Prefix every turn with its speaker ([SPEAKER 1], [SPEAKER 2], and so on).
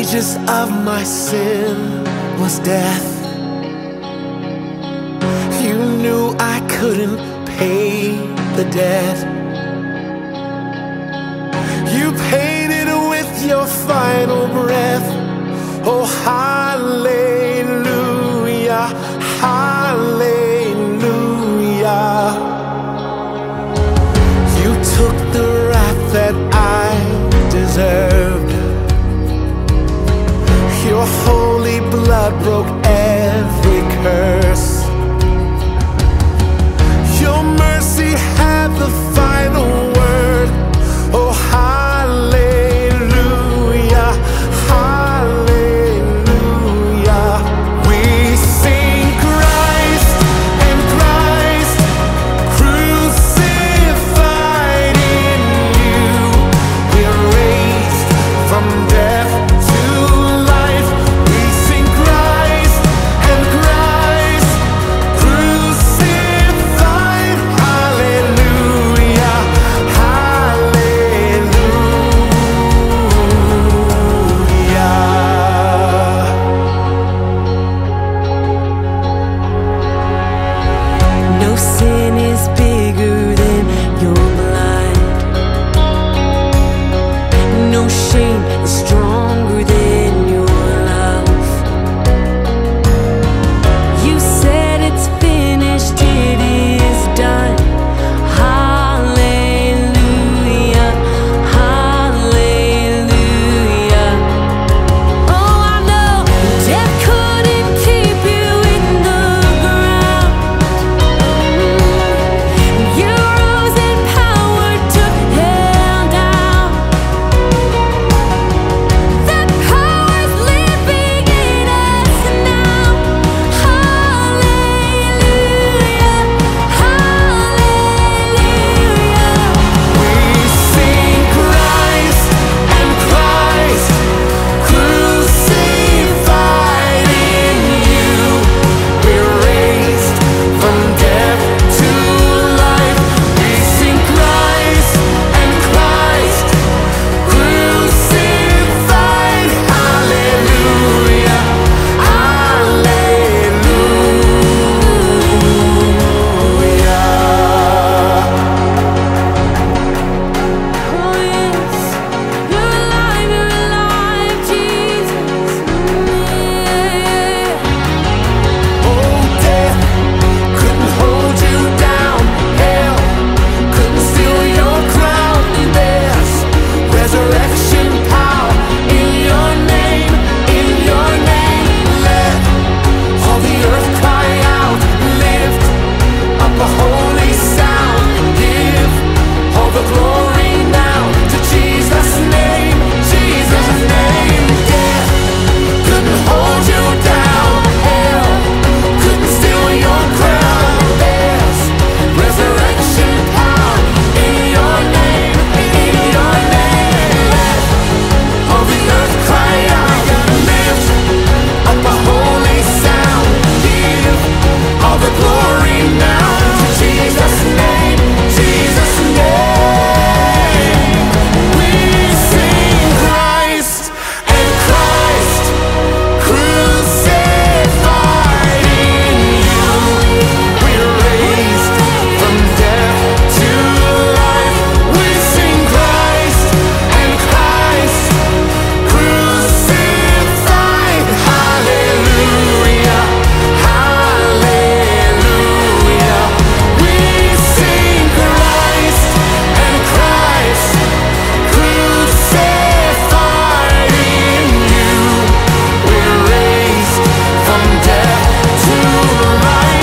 [SPEAKER 1] wages of my sin was death. You knew I couldn't pay the debt. You paid it with your final breath. Oh, hallelujah, hallelujah. You took the wrath that I deserved. Your holy blood broke every curse. Your mercy had the final word. Oh, hallelujah, hallelujah. We sing Christ and Christ crucified in you. We're raised from death to life. We sing Christ and Christ crucified. Hallelujah, hallelujah.
[SPEAKER 2] No sin is bigger than your blood. No shame is stronger than your love. You said it's finished, it is done. Hallelujah, hallelujah. Oh, I know death couldn't keep you in the ground. You rose in power, took hell down. That power's living in us now. Hallelujah, hallelujah.
[SPEAKER 1] We sing Christ and Christ crucified in you. We're raised from death to life. We sing Christ and Christ crucified. Hallelujah, hallelujah.
[SPEAKER 2] Oh yes, you're alive, Jesus. Yeah.
[SPEAKER 1] Oh, death couldn't hold you down. Hell couldn't steal your crown. There's resurrection power in your name, in your name. Let all the earth cry out. Lift up a holy sound. Give all the glory now to Jesus' name, Jesus' name. Death couldn't hold you down. Hell couldn't steal your crown. There's resurrection power in your name, in your name. Let all the earth cry out. Lift up a holy sound. Give all the glory now to Jesus' name, Jesus' name. We sing Christ and Christ crucified in you. We're raised from death to life. We sing Christ and Christ crucified. Hallelujah, hallelujah. We sing Christ and Christ crucified in you. We're raised from death to life.